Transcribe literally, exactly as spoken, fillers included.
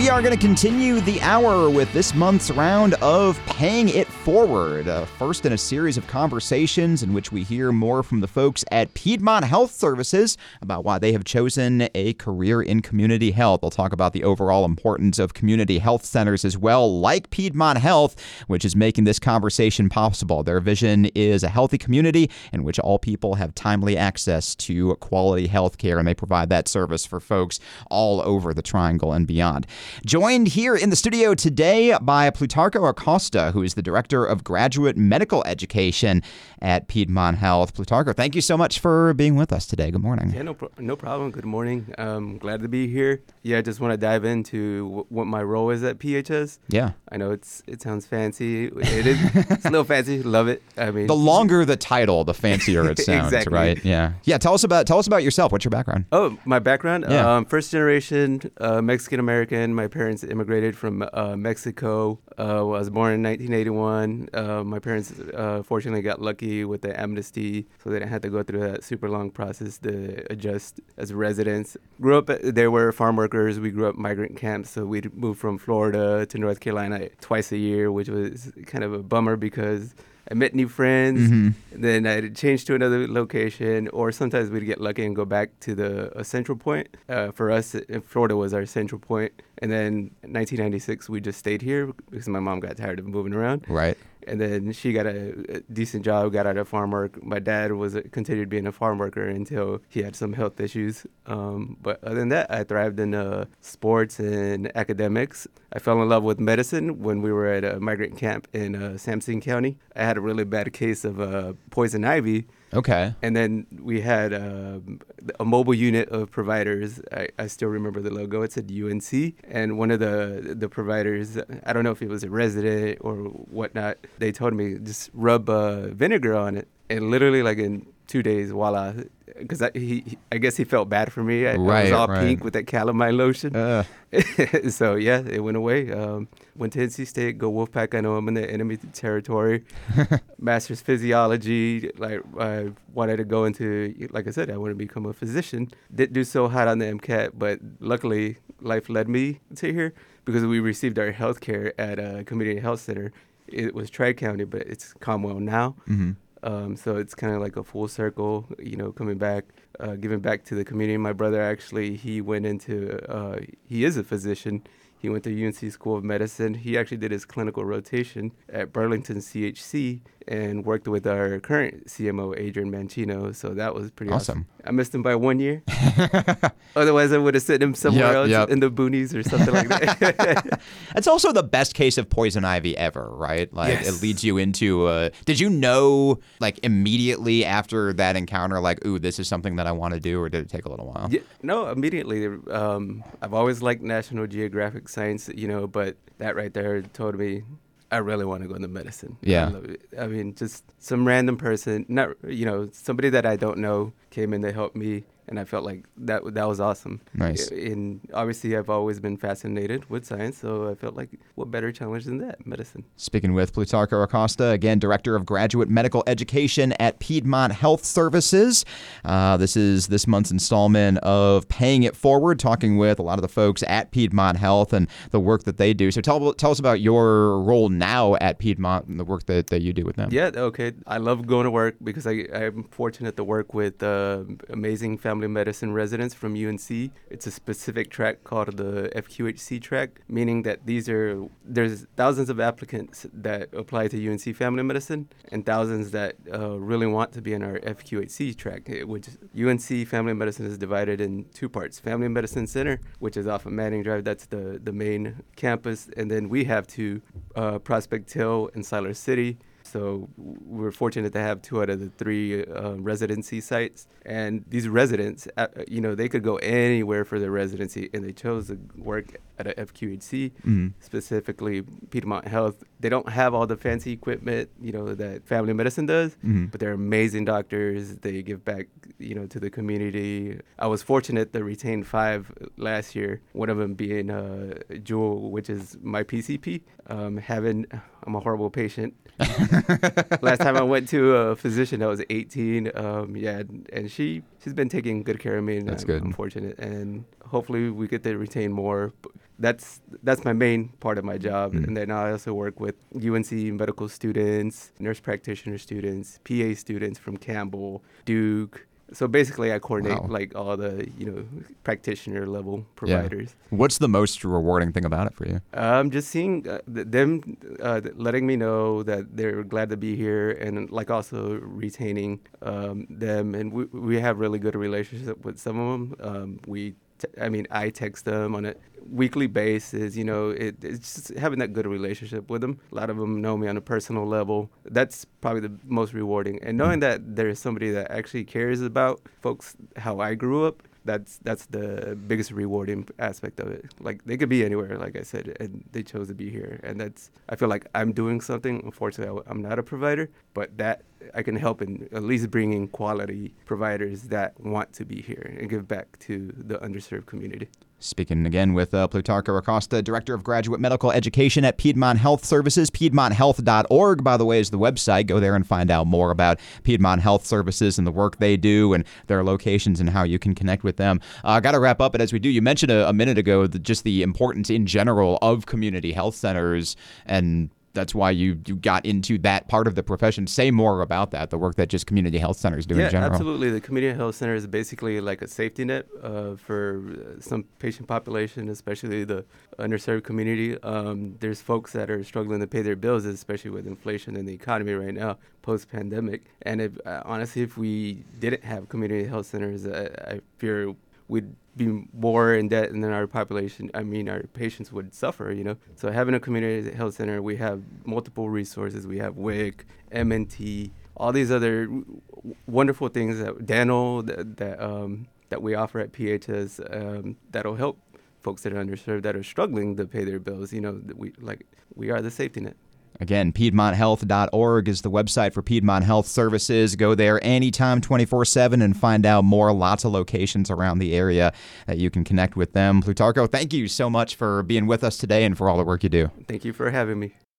are going to continue the hour with this month's round of Paying It Forward, uh, first in a series of conversations in which we hear more from the folks at Piedmont Health Services about why they have chosen a career in community health. They'll talk about the overall importance of community health centers as well, like Piedmont Health, which is making this conversation possible. Their vision is a healthy community in which all people have timely access to quality health care, and they provide that service for folks all over the Triangle and beyond. Joined here in the studio today by Plutarco Acosta, who is the Director of Graduate Medical Education at Piedmont Health. Plutarco, thank you so much for being with us today. Good morning. Yeah, no, pro- no problem. Good morning. Um, glad to be here. Yeah, I just want to dive into w- what my role is at P H S. Yeah. I know it's it sounds fancy. It is. It's a little fancy. Love it. I mean, the longer the title, the fancier it sounds, exactly. Right? Yeah. Yeah. Tell us about tell us about yourself. What's your background? Oh, my background. Yeah. Um, first generation uh, Mexican American. My parents immigrated from uh, Mexico. Uh, I was born in nineteen eighty-one. Uh, my parents uh, fortunately got lucky with the amnesty, so they didn't have to go through that super long process to adjust as residents. Grew up. They were farm workers. We grew up migrant camps, so we'd move from Florida to North Carolina twice a year, which was kind of a bummer because I met new friends, mm-hmm. then I'd change to another location, or sometimes we'd get lucky and go back to the a central point. Uh, for us, Florida was our central point. And then in nineteen ninety-six, we just stayed here because my mom got tired of moving around. Right. And then she got a, a decent job, got out of farm work. My dad was a, continued being a farm worker until he had some health issues. Um, but other than that, I thrived in uh, sports and academics. I fell in love with medicine when we were at a migrant camp in uh, Sampson County. I had a really bad case of uh, poison ivy. Okay. And then we had uh, a mobile unit of providers. I, I still remember the logo. It said U N C. And one of the the providers, I don't know if it was a resident or whatnot, they told me just rub uh, vinegar on it. And literally like in two days, voila. Because I, he, he, I guess he felt bad for me. I, right, I was all right. pink with that calamine lotion. Uh. So, yeah, it went away. Um, went to N C State, go Wolfpack. I know I'm in the enemy territory. Master's physiology. Like, I wanted to go into, like I said, I wanted to become a physician. Didn't do so hot on the MCAT, but luckily life led me to here because we received our health care at a community health center. It was Tri-County, but it's Commonwealth now. Mm-hmm. Um, so it's kind of like a full circle, you know, coming back, uh, giving back to the community. My brother actually, he went into, uh, he is a physician. He went to U N C School of Medicine. He actually did his clinical rotation at Burlington C H C and worked with our current C M O, Adrian Mancino. So that was pretty awesome. awesome. I missed him by one year. Otherwise, I would have sent him somewhere yep, else yep. in the boonies or something like that. It's also the best case of poison ivy ever, right? Like yes. It leads you into a... Did you know, like, immediately after that encounter, like, ooh, this is something that I want to do, or did it take a little while? Yeah, no, immediately. Um, I've always liked National Geographic science, you know, but that right there told me I really want to go into medicine. Yeah. I love it. I mean, just some random person, not, you know, somebody that I don't know came in to help me. And I felt like that that was awesome. Nice. And obviously, I've always been fascinated with science, so I felt like what better challenge than that, medicine. Speaking with Plutarco Acosta, again, Director of Graduate Medical Education at Piedmont Health Services. Uh, this is this month's installment of Paying It Forward, talking with a lot of the folks at Piedmont Health and the work that they do. So tell tell us about your role now at Piedmont and the work that, that you do with them. Yeah, okay. I love going to work because I, I'm fortunate to work with uh, amazing family medicine residents from U N C. It's a specific track called the F Q H C track, meaning that these are, there's thousands of applicants that apply to U N C family medicine and thousands that uh, really want to be in our F Q H C track, which U N C family medicine is divided in two parts. Family Medicine Center, which is off of Manning Drive, that's the, the main campus, and then we have two, uh, Prospect Hill and Siler City. So we're fortunate to have two out of the three uh, residency sites. And these residents, uh, you know, they could go anywhere for their residency, and they chose to work at a F Q H C, mm-hmm. specifically Piedmont Health. They don't have all the fancy equipment, you know, that family medicine does, mm-hmm. but they're amazing doctors. They give back, you know, to the community. I was fortunate to retain five last year, one of them being uh, Jewel, which is my P C P. Um, having, I'm a horrible patient. Last time I went to a physician, I was eighteen. Um, yeah, and she she's been taking good care of me. And That's I'm, good. I'm fortunate, and hopefully we get to retain more. that's that's my main part of my job. Mm. And then I also work with U N C medical students, nurse practitioner students, P A students from Campbell, Duke. So basically, I coordinate Wow. like all the, you know, practitioner level providers. Yeah. What's the most rewarding thing about it for you? Um, just seeing uh, th- them uh, letting me know that they're glad to be here, and like also retaining um, them. And we we have really good relationship with some of them. Um, we, t- I mean, I text them on a weekly basis. You know, it, it's just having that good relationship with them. A lot of them know me on a personal level. That's probably the most rewarding. And knowing that there's somebody that actually cares about folks how I grew up. That's that's the biggest rewarding aspect of it. Like, they could be anywhere, like I said, and they chose to be here. And that's, I feel like I'm doing something. Unfortunately, I- I'm not a provider, but that I can help in at least bringing quality providers that want to be here and give back to the underserved community. Speaking again with uh, Plutarco Acosta, Director of Graduate Medical Education at Piedmont Health Services. Piedmont Health dot org, by the way, is the website. Go there and find out more about Piedmont Health Services and the work they do and their locations and how you can connect with them. I uh, got to wrap up, but as we do, you mentioned a, a minute ago the, just the importance in general of community health centers, and that's why you, you got into that part of the profession. Say more about that, the work that just community health centers do yeah, in general. Absolutely. The community health center is basically like a safety net uh, for some patient population, especially the underserved community. Um, there's folks that are struggling to pay their bills, especially with inflation in the economy right now, post-pandemic. And if, uh, honestly, if we didn't have community health centers, I, I fear we'd be more in debt, and then our population, I mean, our patients would suffer, you know. So having a community health center, we have multiple resources. We have W I C, M N T, all these other w- wonderful things that Dano that that, um, that we offer at P H S um, that'll help folks that are underserved, that are struggling to pay their bills. You know, that we like we are the safety net. Again, Piedmont Health dot org is the website for Piedmont Health Services. Go there anytime, twenty-four seven, and find out more. Lots of locations around the area that you can connect with them. Plutarco, thank you so much for being with us today and for all the work you do. Thank you for having me.